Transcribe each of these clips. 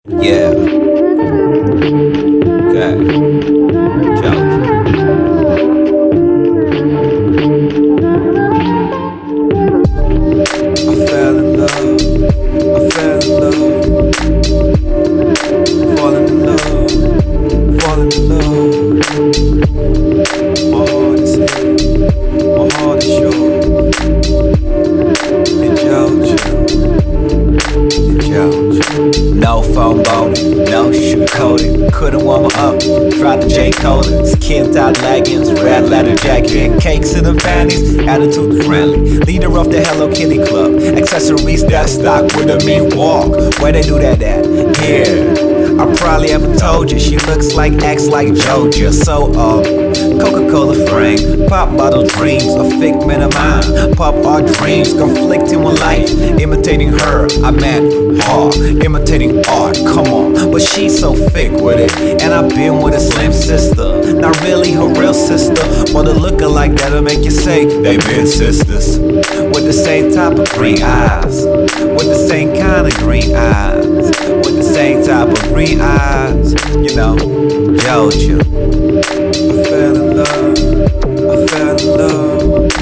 Yeah. Okay. Joe. I fell in love. I fell in love. Falling in love. Falling in love. My heart is here. My heart is yours. In Georgia. In Georgia. No phone boning, no sugarcoating. Couldn't warm her up, tried the J. Cole. Skipped out leggings, red leather jacket. Cakes in the panties, attitude friendly. Leader of the Hello Kitty Club. Accessories that stock with a mean walk. Where they do that at? Here. I probably haven't told you, she looks like, acts like Joja. So, Coca-Cola frame, pop bottle dreams, a figment of mine. Pop our dreams, conflicting with life. Imitating her, I meant her. Imitating art, come on. But she's so thick with it. And I've been with a slim sister. Not really her real sister, but a lookalike that'll make you say they been sisters. With the same type of green eyes. With the same kind of green eyes. With the same type of green eyes. You know, Georgia. I fell in love. I fell in love.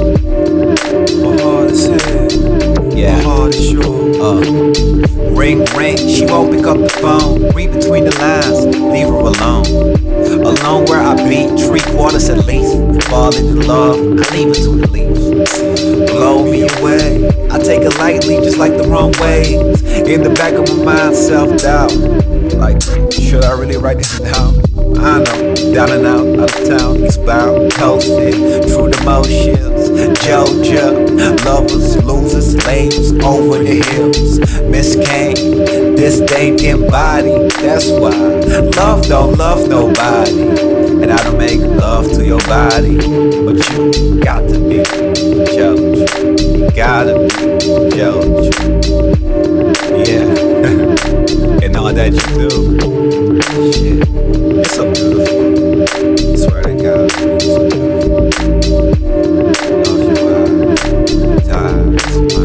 My heart is here. Yeah. My heart is yours. Ring, ring, she won't pick up the phone. Read between the lines, leave her alone. Alone where I be, 3/4 at least. Falling in love, I leave it to the leaves. Blow me away, I take it lightly, just like the wrong ways. In the back of my mind, self-doubt. Like, should I really write this down? I know, down and out of town, eastbound, coasted through the motions. Georgia, lovers, losers, slaves over the hills. Miss Kane, disdain embodied. That's why love don't love nobody. And I don't make love to your body, but you got to be Georgia. You gotta be Georgia. Yeah, and all that you do. Shit, you're so beautiful. I swear to God, you're so beautiful. Love your eyes,